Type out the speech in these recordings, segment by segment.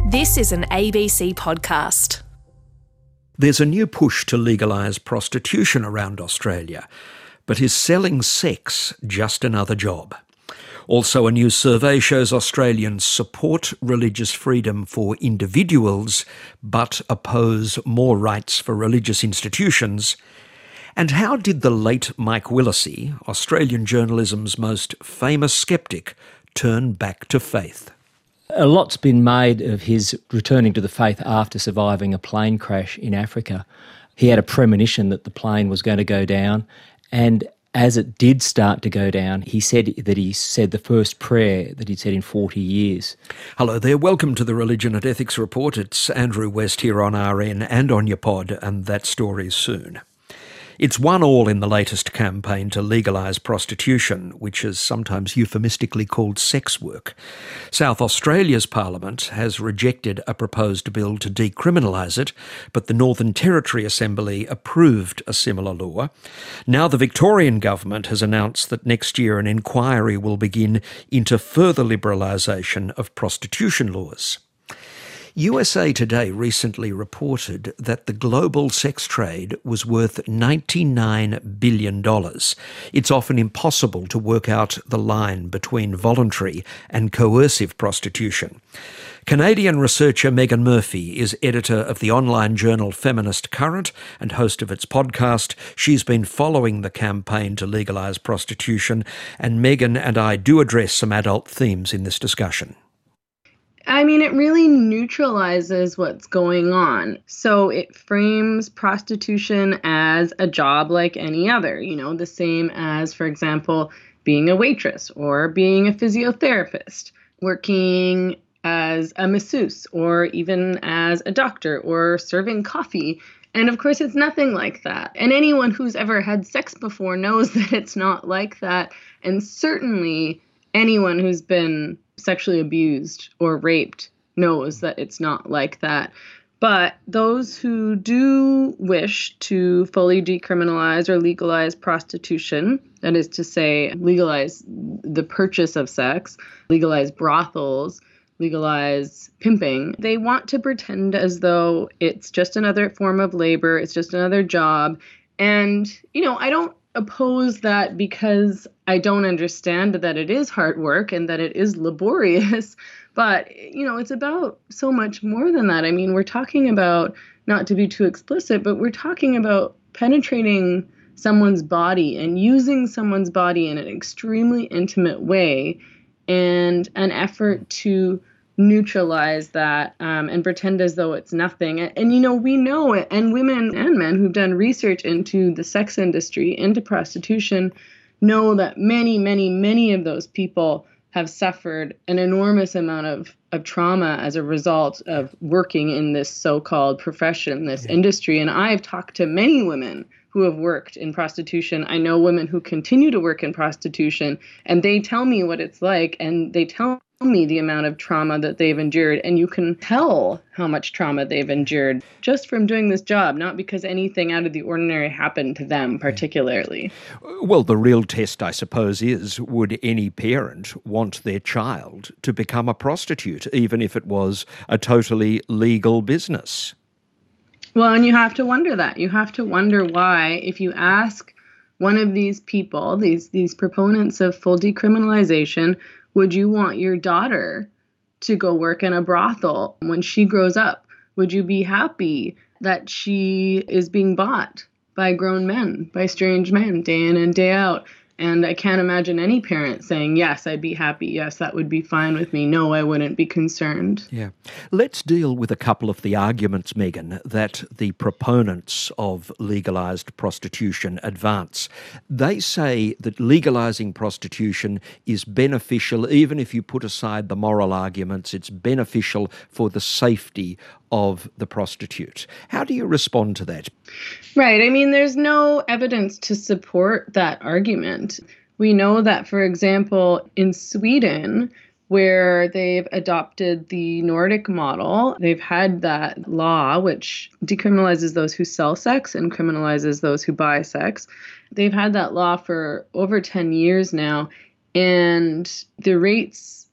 This is an ABC podcast. There's a new push to legalise prostitution around Australia, but is selling sex just another job? Also, a new survey shows Australians support religious freedom for individuals, but oppose more rights for religious institutions. And how did the late Mike Willesee, Australian journalism's most famous skeptic, turn back to faith? A lot's been made of his returning to the faith after surviving a plane crash in Africa. He had a premonition that the plane was going to go down, and as it did start to go down, he said the first prayer that he'd said in 40 years. Hello there, welcome to the Religion and Ethics Report. It's Andrew West here on RN and on your pod, and that story's soon. It's one all in the latest campaign to legalise prostitution, which is sometimes euphemistically called sex work. South Australia's Parliament has rejected a proposed bill to decriminalise it, but the Northern Territory Assembly approved a similar law. Now the Victorian government has announced that next year an inquiry will begin into further liberalisation of prostitution laws. USA Today recently reported that the global sex trade was worth $99 billion. It's often impossible to work out the line between voluntary and coercive prostitution. Canadian researcher Megan Murphy is editor of the online journal Feminist Current and host of its podcast. She's been following the campaign to legalise prostitution, and Megan and I do address some adult themes in this discussion. I mean, it really neutralizes what's going on. So it frames prostitution as a job like any other, the same as, for example, being a waitress or being a physiotherapist, working as a masseuse or even as a doctor or serving coffee. And of course, it's nothing like that. And anyone who's ever had sex before knows that it's not like that. And certainly anyone who's been sexually abused or raped knows that it's not like that. But those who do wish to fully decriminalize or legalize prostitution, that is to say, legalize the purchase of sex, legalize brothels, legalize pimping, they want to pretend as though it's just another form of labor, it's just another job. And, I don't oppose that because I don't understand that it is hard work and that it is laborious. But, it's about so much more than that. I mean, we're talking about, not to be too explicit, but we're talking about penetrating someone's body and using someone's body in an extremely intimate way, and an effort to neutralize that and pretend as though it's nothing. And we know it, and women and men who've done research into the sex industry, into prostitution, know that many, many, many of those people have suffered an enormous amount of trauma as a result of working in this so-called profession, this industry. And I've talked to many women who have worked in prostitution. I know women who continue to work in prostitution, and they tell me what it's like, and they tell me the amount of trauma that they've endured. And you can tell how much trauma they've endured just from doing this job, not because anything out of the ordinary happened to them particularly. Well, the real test, I suppose, is would any parent want their child to become a prostitute, even if it was a totally legal business? Well, and you have to wonder that. You have to wonder why, if you ask one of these people, these proponents of full decriminalization, would you want your daughter to go work in a brothel when she grows up? Would you be happy that she is being bought by grown men, by strange men, day in and day out? And I can't imagine any parent saying, yes, I'd be happy. Yes, that would be fine with me. No, I wouldn't be concerned. Yeah. Let's deal with a couple of the arguments, Megan, that the proponents of legalised prostitution advance. They say that legalising prostitution is beneficial, even if you put aside the moral arguments, it's beneficial for the safety of the prostitute. How do you respond to that? Right. I mean, there's no evidence to support that argument. We know that, for example, in Sweden, where they've adopted the Nordic model, they've had that law which decriminalizes those who sell sex and criminalizes those who buy sex. They've had that law for over 10 years now, and the rates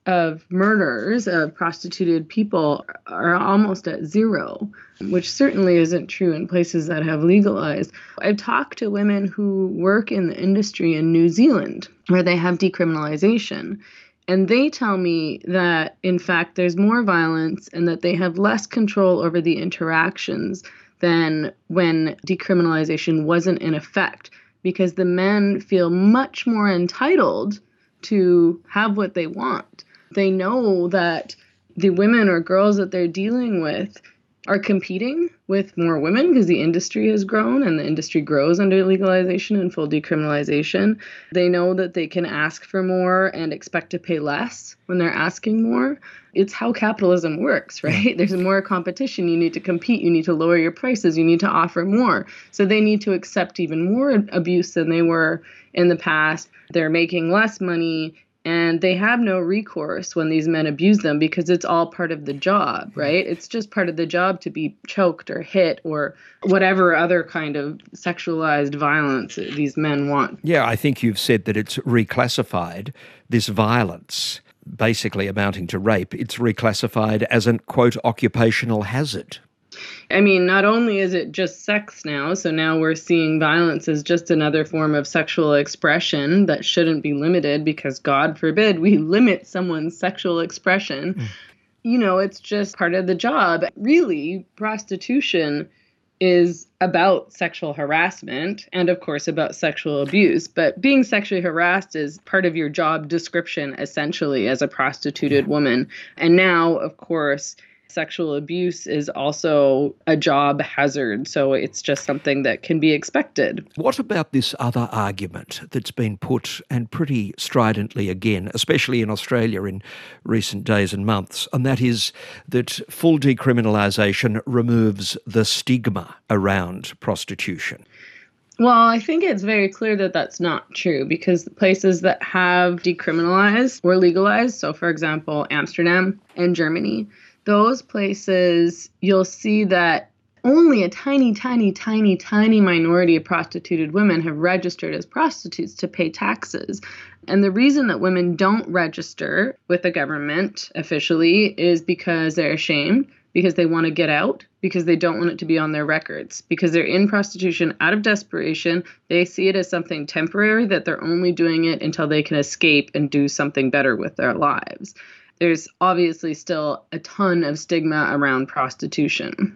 of murders of prostituted people are almost at zero, which certainly isn't true in places that have legalized. I've talked to women who work in the industry in New Zealand where they have decriminalization. And they tell me that, in fact, there's more violence and that they have less control over the interactions than when decriminalization wasn't in effect, because the men feel much more entitled to have what they want. They know that the women or girls that they're dealing with are competing with more women because the industry has grown and the industry grows under legalization and full decriminalization. They know that they can ask for more and expect to pay less when they're asking more. It's how capitalism works, right? There's more competition. You need to compete. You need to lower your prices. You need to offer more. So they need to accept even more abuse than they were in the past. They're making less money. And they have no recourse when these men abuse them because it's all part of the job, right? It's just part of the job to be choked or hit or whatever other kind of sexualized violence these men want. Yeah, I think you've said that it's reclassified, this violence, basically amounting to rape, it's reclassified as an, quote, occupational hazard. I mean, not only is it just sex now, so now we're seeing violence as just another form of sexual expression that shouldn't be limited because, God forbid, we limit someone's sexual expression. You know, it's just part of the job. Really, prostitution is about sexual harassment and, of course, about sexual abuse. But being sexually harassed is part of your job description, essentially, as a prostituted woman. And now, of course, sexual abuse is also a job hazard, so it's just something that can be expected. What about this other argument that's been put, and pretty stridently again, especially in Australia in recent days and months, and that is that full decriminalisation removes the stigma around prostitution? Well, I think it's very clear that that's not true because the places that have decriminalized or legalized, so for example, Amsterdam and Germany, those places, you'll see that only a tiny minority of prostituted women have registered as prostitutes to pay taxes. And the reason that women don't register with the government officially is because they're ashamed, because they want to get out, because they don't want it to be on their records, because they're in prostitution out of desperation. They see it as something temporary, that they're only doing it until they can escape and do something better with their lives. There's obviously still a ton of stigma around prostitution.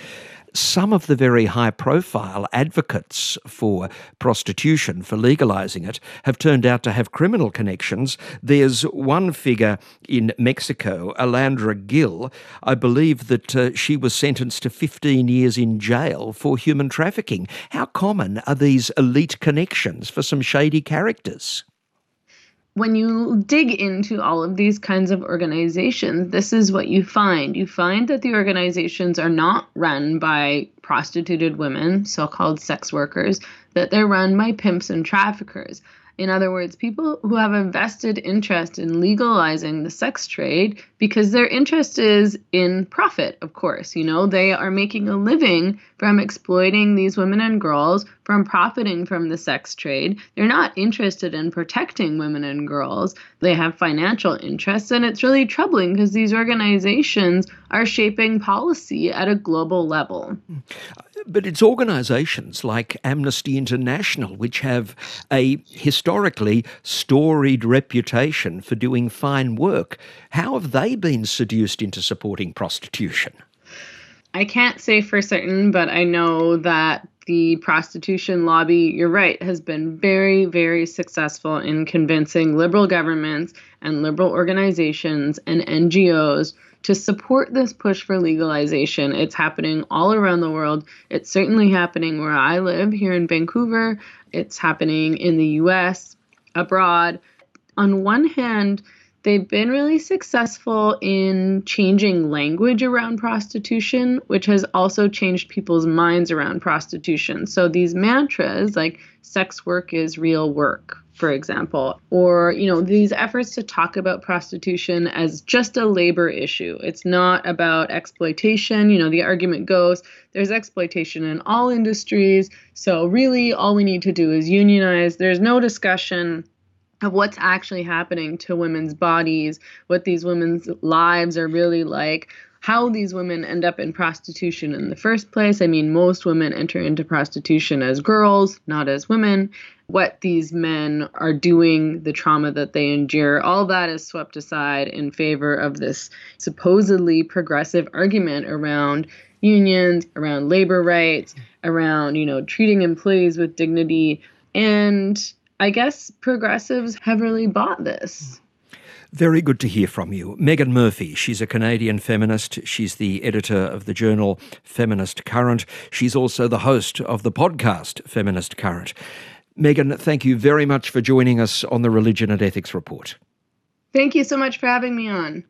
Some of the very high-profile advocates for prostitution, for legalising it, have turned out to have criminal connections. There's one figure in Mexico, Alandra Gil. I believe that she was sentenced to 15 years in jail for human trafficking. How common are these elite connections for some shady characters? When you dig into all of these kinds of organizations, this is what you find. You find that the organizations are not run by prostituted women, so-called sex workers, that they're run by pimps and traffickers. In other words, people who have a vested interest in legalizing the sex trade because their interest is in profit, of course. You know, they are making a living from exploiting these women and girls, from profiting from the sex trade. They're not interested in protecting women and girls. They have financial interests, and it's really troubling because these organizations are shaping policy at a global level. But it's organisations like Amnesty International, which have a historically storied reputation for doing fine work. How have they been seduced into supporting prostitution? I can't say for certain, but I know that the prostitution lobby, you're right, has been very, very successful in convincing liberal governments and liberal organizations and NGOs to support this push for legalization. It's happening all around the world. It's certainly happening where I live, here in Vancouver. It's happening in the US, abroad. On one hand, they've been really successful in changing language around prostitution, which has also changed people's minds around prostitution. So these mantras like sex work is real work, for example, or, you know, these efforts to talk about prostitution as just a labor issue. It's not about exploitation. You know, the argument goes, there's exploitation in all industries. So really all we need to do is unionize. There's no discussion of what's actually happening to women's bodies, what these women's lives are really like, how these women end up in prostitution in the first place. I mean, most women enter into prostitution as girls, not as women. What these men are doing, the trauma that they endure, all that is swept aside in favor of this supposedly progressive argument around unions, around labor rights, around, treating employees with dignity. And I guess progressives have really bought this. Very good to hear from you. Megan Murphy, she's a Canadian feminist. She's the editor of the journal Feminist Current. She's also the host of the podcast Feminist Current. Megan, thank you very much for joining us on the Religion and Ethics Report. Thank you so much for having me on.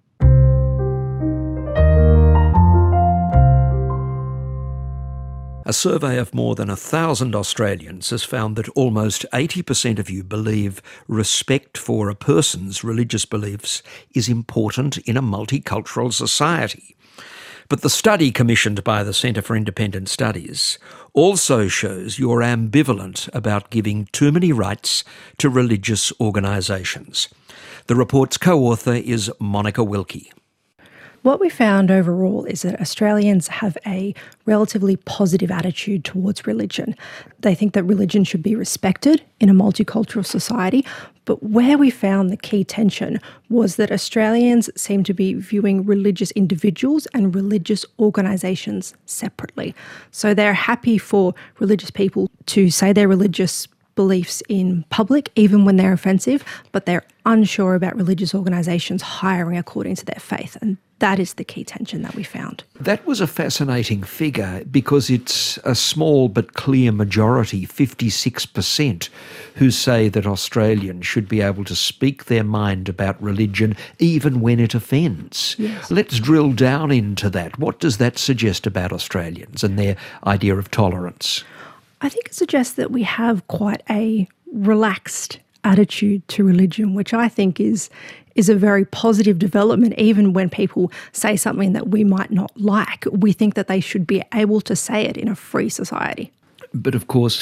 A survey of more than 1,000 Australians has found that almost 80% of you believe respect for a person's religious beliefs is important in a multicultural society. But the study commissioned by the Centre for Independent Studies also shows you're ambivalent about giving too many rights to religious organisations. The report's co-author is Monica Wilkie. What we found overall is that Australians have a relatively positive attitude towards religion. They think that religion should be respected in a multicultural society, but where we found the key tension was that Australians seem to be viewing religious individuals and religious organisations separately. So they're happy for religious people to say their religious beliefs in public, even when they're offensive, but they're unsure about religious organisations hiring according to their faith. And that is the key tension that we found. That was a fascinating figure because it's a small but clear majority, 56%, who say that Australians should be able to speak their mind about religion even when it offends. Yes. Let's drill down into that. What does that suggest about Australians and their idea of tolerance? I think it suggests that we have quite a relaxed attitude to religion, which I think is a very positive development. Even when people say something that we might not like, we think that they should be able to say it in a free society. But of course,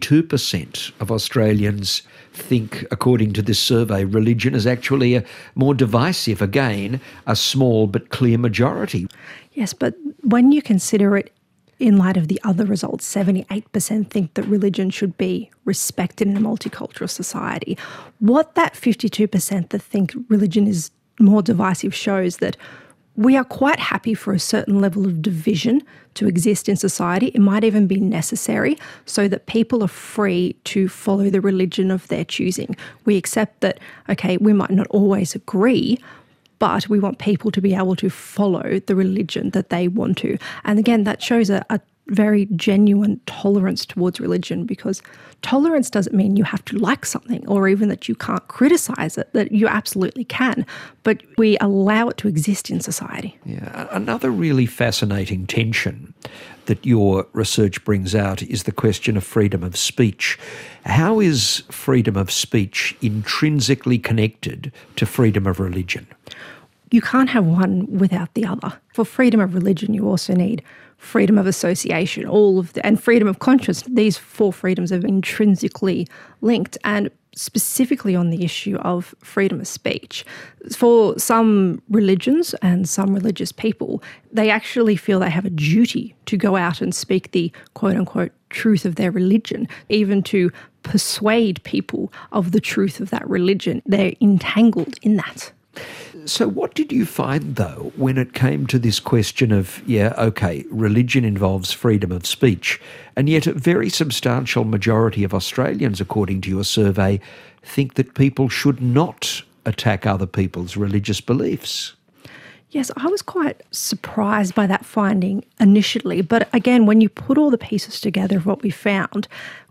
52% of Australians think, according to this survey, religion is actually a more divisive, again, a small but clear majority. Yes, but when you consider it in light of the other results, 78% think that religion should be respected in a multicultural society. What that 52% that think religion is more divisive shows that we are quite happy for a certain level of division to exist in society. It might even be necessary so that people are free to follow the religion of their choosing. We accept that, okay, we might not always agree, but we want people to be able to follow the religion that they want to. And again, that shows a very genuine tolerance towards religion, because tolerance doesn't mean you have to like something or even that you can't criticise it, that you absolutely can, but we allow it to exist in society. Yeah. Another really fascinating tension that your research brings out is the question of freedom of speech. How is freedom of speech intrinsically connected to freedom of religion? You can't have one without the other. For freedom of religion, you also need freedom of association, and freedom of conscience. These four freedoms are intrinsically linked, and specifically on the issue of freedom of speech. For some religions and some religious people, they actually feel they have a duty to go out and speak the quote-unquote truth of their religion, even to persuade people of the truth of that religion. They're entangled in that. So what did you find, though, when it came to this question of, religion involves freedom of speech, and yet a very substantial majority of Australians, according to your survey, think that people should not attack other people's religious beliefs? Yes, I was quite surprised by that finding initially, but again, when you put all the pieces together of what we found,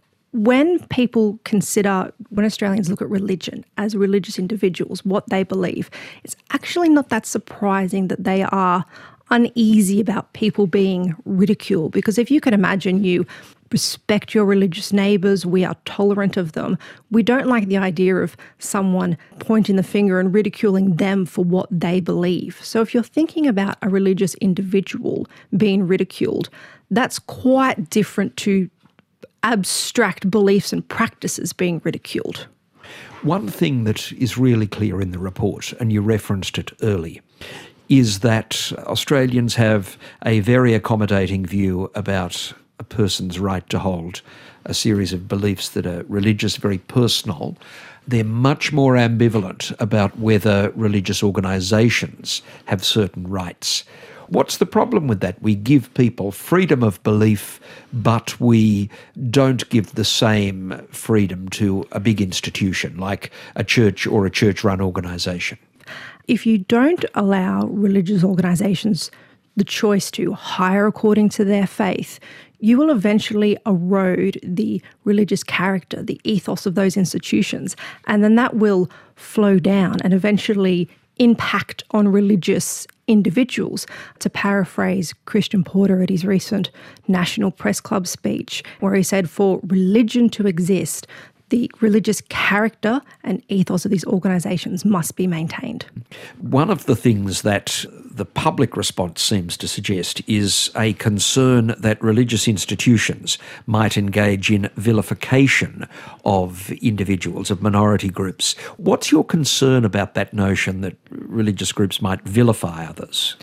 when Australians look at religion as religious individuals, what they believe, it's actually not that surprising that they are uneasy about people being ridiculed. Because if you can imagine, you respect your religious neighbours, we are tolerant of them. We don't like the idea of someone pointing the finger and ridiculing them for what they believe. So if you're thinking about a religious individual being ridiculed, that's quite different to abstract beliefs and practices being ridiculed. One thing that is really clear in the report, and you referenced it early, is that Australians have a very accommodating view about a person's right to hold a series of beliefs that are religious, very personal. They're much more ambivalent about whether religious organisations have certain rights. What's the problem with that? We give people freedom of belief, but we don't give the same freedom to a big institution like a church or a church-run organisation. If you don't allow religious organisations the choice to hire according to their faith, you will eventually erode the religious character, the ethos of those institutions, and then that will flow down and eventually impact on religious individuals. To paraphrase Christian Porter at his recent National Press Club speech, where he said, for religion to exist, the religious character and ethos of these organisations must be maintained. One of the things that the public response seems to suggest is a concern that religious institutions might engage in vilification of individuals, of minority groups. What's your concern about that notion that religious groups might vilify others?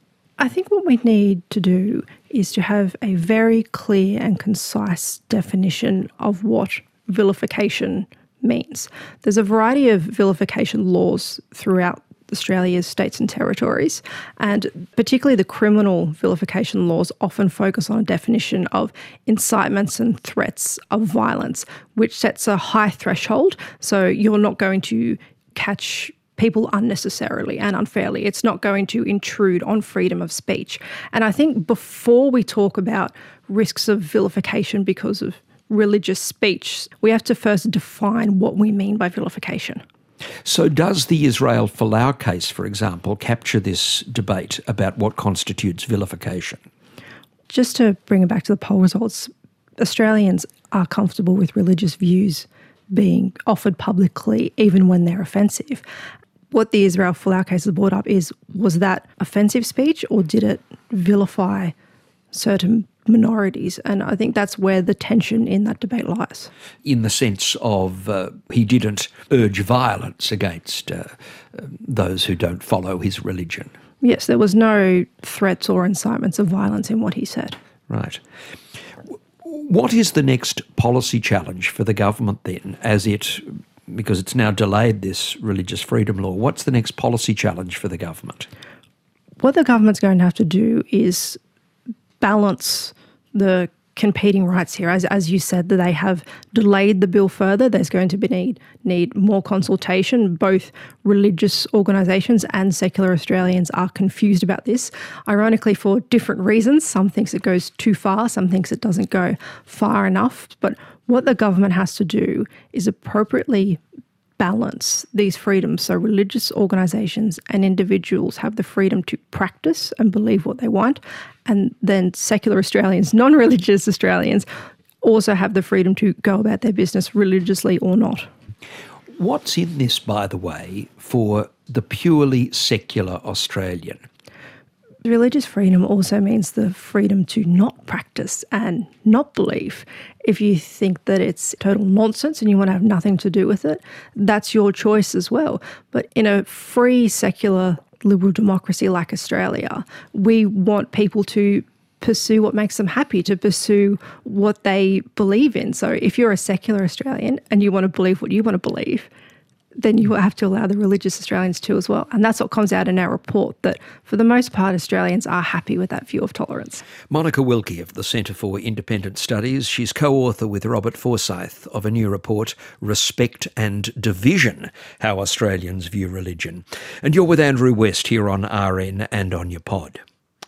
I think what we need to do is to have a very clear and concise definition of what vilification means. There's a variety of vilification laws throughout Australia's states and territories, and particularly the criminal vilification laws often focus on a definition of incitements and threats of violence, which sets a high threshold. So you're not going to catch people unnecessarily and unfairly. It's not going to intrude on freedom of speech. And I think before we talk about risks of vilification because of religious speech, we have to first define what we mean by vilification. So does the Israel Folau case, for example, capture this debate about what constitutes vilification? Just to bring it back to the poll results, Australians are comfortable with religious views being offered publicly even when they're offensive. What the Israel Folau case has brought up is, was that offensive speech or did it vilify certain minorities? And I think that's where the tension in that debate lies. In the sense of he didn't urge violence against those who don't follow his religion. Yes, there was no threats or incitements of violence in what he said. Right. What is the next policy challenge for the government then, because it's now delayed this religious freedom law? What's the next policy challenge for the government? What the government's going to have to do is balance the competing rights here. As you said, that they have delayed the bill further. There's going to be need more consultation. Both religious organisations and secular Australians are confused about this, ironically for different reasons. Some thinks it goes too far, some thinks it doesn't go far enough. But what the government has to do is appropriately balance these freedoms so religious organisations and individuals have the freedom to practice and believe what they want, and then secular Australians, non-religious Australians, also have the freedom to go about their business religiously or not. What's in this, by the way, for the purely secular Australian? Religious freedom also means the freedom to not practice and not believe. If you think that it's total nonsense and you want to have nothing to do with it, that's your choice as well. But in a free, secular, liberal democracy like Australia, we want people to pursue what makes them happy, to pursue what they believe in. So if you're a secular Australian and you want to believe what you want to believe, then you have to allow the religious Australians to as well. And that's what comes out in our report, that for the most part, Australians are happy with that view of tolerance. Monica Wilkie of the Centre for Independent Studies. She's co-author with Robert Forsyth of a new report, Respect and Division, How Australians View Religion. And you're with Andrew West here on RN and on your pod.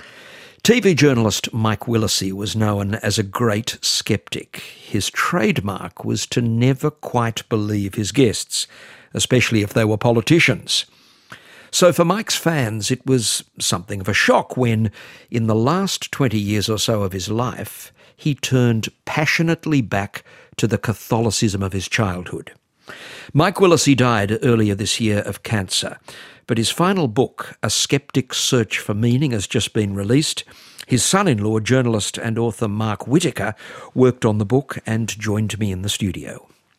TV journalist Mike Willesee was known as a great sceptic. His trademark was to never quite believe his guests, especially if they were politicians. So for Mike's fans, it was something of a shock when, in the last 20 years or so of his life, he turned passionately back to the Catholicism of his childhood. Mike Willesee died earlier this year of cancer, but his final book, A Skeptic's Search for Meaning, has just been released. His son-in-law, journalist and author Mark Whittaker, worked on the book and joined me in the studio.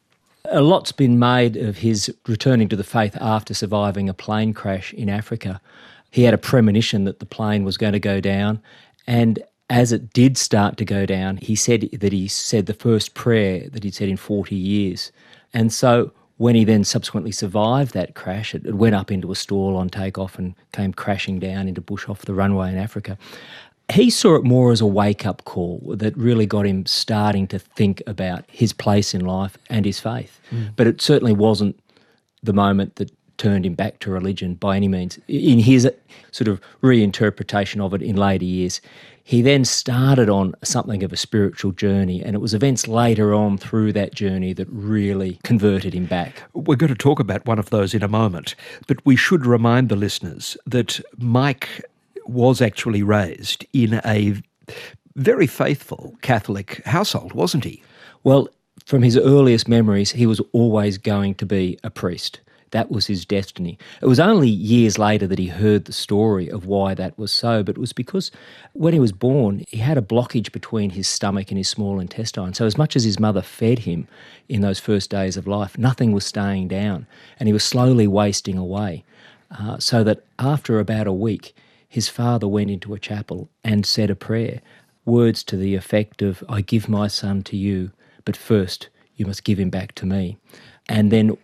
A lot's been made of his returning to the faith after surviving a plane crash in Africa. He had a premonition that the plane was going to go down, and as it did start to go down, he said the first prayer that he'd said in 40 years. And so when he then subsequently survived that crash, it went up into a stall on takeoff and came crashing down into bush off the runway in Africa. He saw it more as a wake-up call that really got him starting to think about his place in life and his faith. But it certainly wasn't the moment that turned him back to religion by any means. In his sort of reinterpretation of it in later years, he then started on something of a spiritual journey, and it was events later on through that journey that really converted him back. We're going to talk about one of those in a moment, but we should remind the listeners that Mike was actually raised in a very faithful Catholic household, wasn't he? Well, from his earliest memories, he was always going to be a priest. That was his destiny. It was only years later that he heard the story of why that was so, but it was because when he was born, he had a blockage between his stomach and his small intestine. So as much as his mother fed him in those first days of life, nothing was staying down, and he was slowly wasting away. So that after about a week, his father went into a chapel and said a prayer, words to the effect of, "I give my son to you, but first you must give him back to me." And then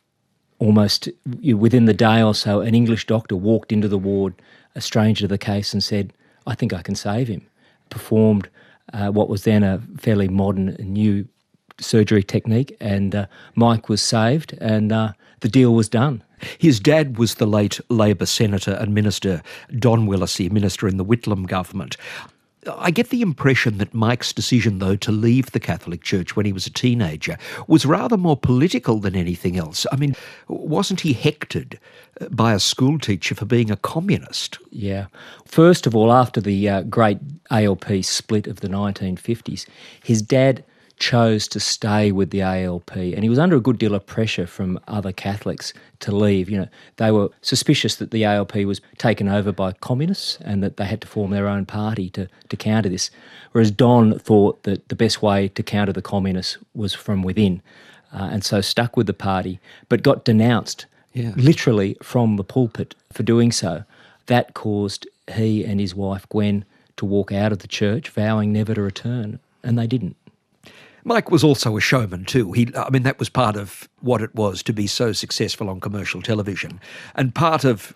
almost within the day or so, an English doctor walked into the ward, a stranger to the case, and said, "I think I can save him." Performed what was then a fairly modern new surgery technique, and Mike was saved, and the deal was done. His dad was the late Labor Senator and Minister Don Willacy, Minister in the Whitlam government. I get the impression that Mike's decision, though, to leave the Catholic Church when he was a teenager was rather more political than anything else. I mean, wasn't he hectored by a schoolteacher for being a communist? Yeah. First of all, after the great ALP split of the 1950s, his dad chose to stay with the ALP, and he was under a good deal of pressure from other Catholics to leave. You know, they were suspicious that the ALP was taken over by communists and that they had to form their own party to counter this, whereas Don thought that the best way to counter the communists was from within, and so stuck with the party, but got denounced literally from the pulpit for doing so. That caused he and his wife Gwen to walk out of the church, vowing never to return, and they didn't. Mike was also a showman too. That was part of what it was to be so successful on commercial television. And part of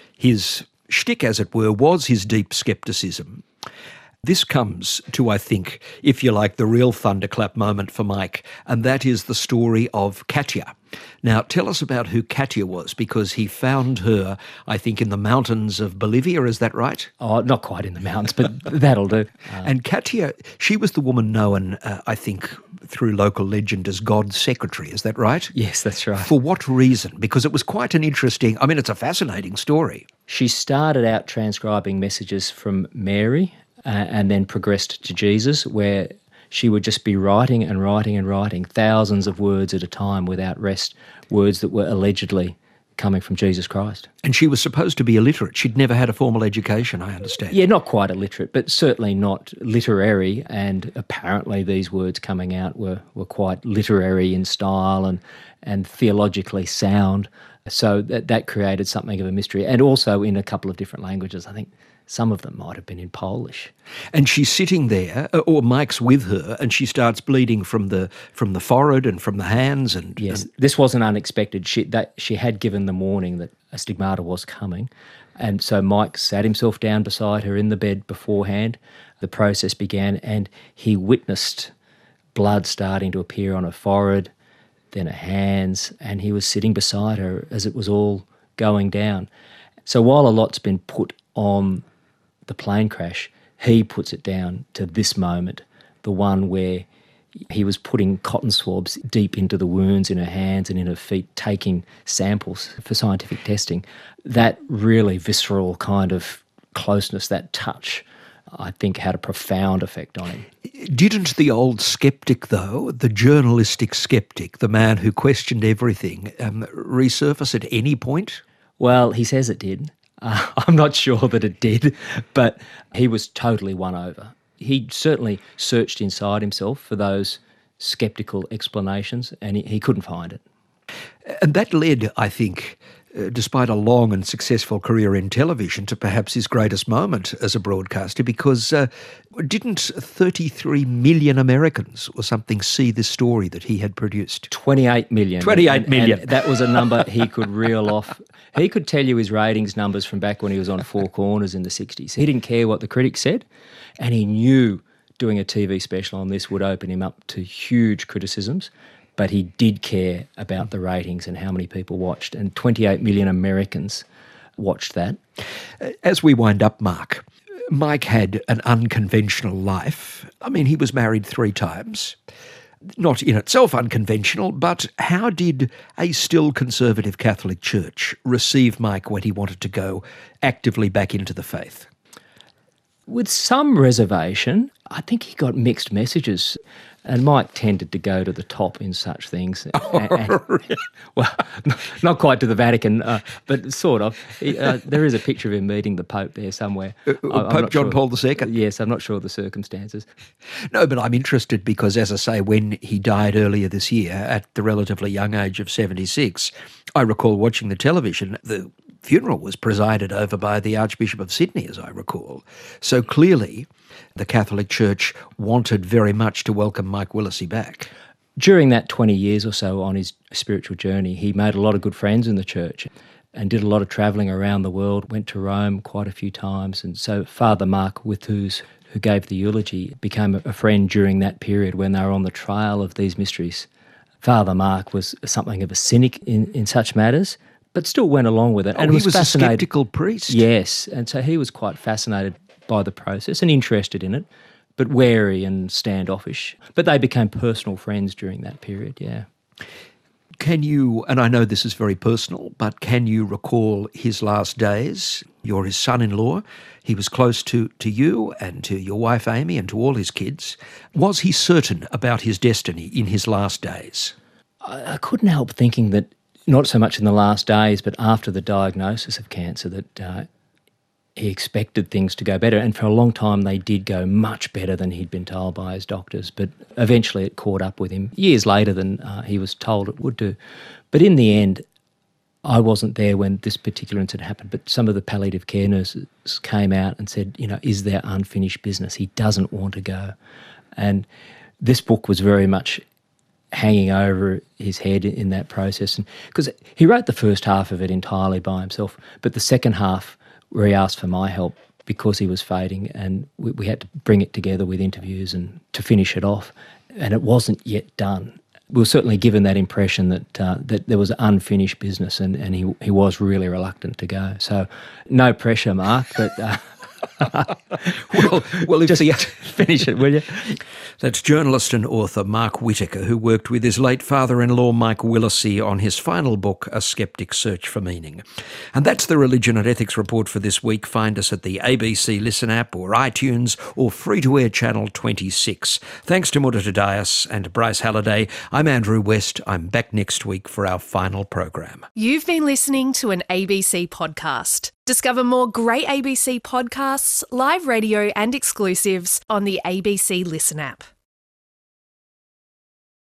his shtick, as it were, was his deep scepticism. This comes to, I think, if you like, the real thunderclap moment for Mike, and that is the story of Katia. Now, tell us about who Katia was, because he found her, I think, in the mountains of Bolivia, is that right? Oh, not quite in the mountains, but that'll do. And Katia, she was the woman known, I think, through local legend as God's secretary, is that right? Yes, that's right. For what reason? Because it was quite an interesting, it's a fascinating story. She started out transcribing messages from Mary, and then progressed to Jesus, where she would just be writing and writing and writing thousands of words at a time without rest, words that were allegedly coming from Jesus Christ. And she was supposed to be illiterate. She'd never had a formal education, I understand. Yeah, not quite illiterate, but certainly not literary, and apparently these words coming out were quite literary in style and theologically sound. So that created something of a mystery, and also in a couple of different languages. I think some of them might have been in Polish. And she's sitting there, or Mike's with her, and she starts bleeding from the forehead and from the hands. Yes, this wasn't unexpected. She had given the warning that a stigmata was coming, and so Mike sat himself down beside her in the bed beforehand. The process began, and he witnessed blood starting to appear on her forehead, then her hands, and he was sitting beside her as it was all going down. So while a lot's been put on the plane crash, he puts it down to this moment, the one where he was putting cotton swabs deep into the wounds in her hands and in her feet, taking samples for scientific testing. That really visceral kind of closeness, that touch, I think had a profound effect on him. Didn't the old skeptic, though, the journalistic skeptic, the man who questioned everything, resurface at any point? Well, he says it did. I'm not sure that it did, but he was totally won over. He certainly searched inside himself for those sceptical explanations, and he couldn't find it. And that led, I think, despite a long and successful career in television, to perhaps his greatest moment as a broadcaster, because didn't 33 million Americans or something see this story that he had produced? 28 million. 28 million. And that was a number he could reel off. He could tell you his ratings numbers from back when he was on Four Corners in the 60s. He didn't care what the critics said, and he knew doing a TV special on this would open him up to huge criticisms. But he did care about the ratings and how many people watched, and 28 million Americans watched that. As we wind up, Mark, Mike had an unconventional life. I mean, he was married 3 times. Not in itself unconventional, but how did a still conservative Catholic Church receive Mike when he wanted to go actively back into the faith? With some reservation. I think he got mixed messages. And Mike tended to go to the top in such things. Really? Well, not quite to the Vatican, but sort of. There is a picture of him meeting the Pope there somewhere. Pope John Paul II? Yes, I'm not sure of the circumstances. No, but I'm interested because, as I say, when he died earlier this year at the relatively young age of 76, I recall watching the television. The funeral was presided over by the Archbishop of Sydney, as I recall. So clearly the Catholic Church wanted very much to welcome Mike Willesee back. During that 20 years or so on his spiritual journey, he made a lot of good friends in the church and did a lot of travelling around the world, went to Rome quite a few times. And so Father Mark Withus, who gave the eulogy, became a friend during that period when they were on the trail of these mysteries. Father Mark was something of a cynic in such matters, but still went along with it. And he was a sceptical priest. Yes, and so he was quite fascinated by the process and interested in it, but wary and standoffish. But they became personal friends during that period, yeah. Can you, and I know this is very personal, but can you recall his last days? You're his son-in-law. He was close to you and to your wife Amy and to all his kids. Was he certain about his destiny in his last days? I couldn't help thinking that, not so much in the last days, but after the diagnosis of cancer, that he expected things to go better. And for a long time, they did go much better than he'd been told by his doctors. But eventually it caught up with him years later than he was told it would do. But in the end, I wasn't there when this particular incident happened, but some of the palliative care nurses came out and said, is there unfinished business? He doesn't want to go. And this book was very much hanging over his head in that process. Because he wrote the first half of it entirely by himself, but the second half, where he asked for my help because he was fading, and we had to bring it together with interviews and to finish it off, and it wasn't yet done. We were certainly given that impression that there was unfinished business, and he was really reluctant to go. So no pressure, Mark, but well, if just finish it, will you? That's journalist and author Mark Whittaker, who worked with his late father-in-law Mike Willesee on his final book, A Skeptic's Search for Meaning. And that's the Religion and Ethics Report for this week. Find us at the ABC Listen app or iTunes or free-to-air channel 26. Thanks to Muda Tadayas and Bryce Halliday. I'm Andrew West. I'm back next week for our final program. You've been listening to an ABC podcast. Discover more great ABC podcasts, live radio and exclusives on the ABC Listen app.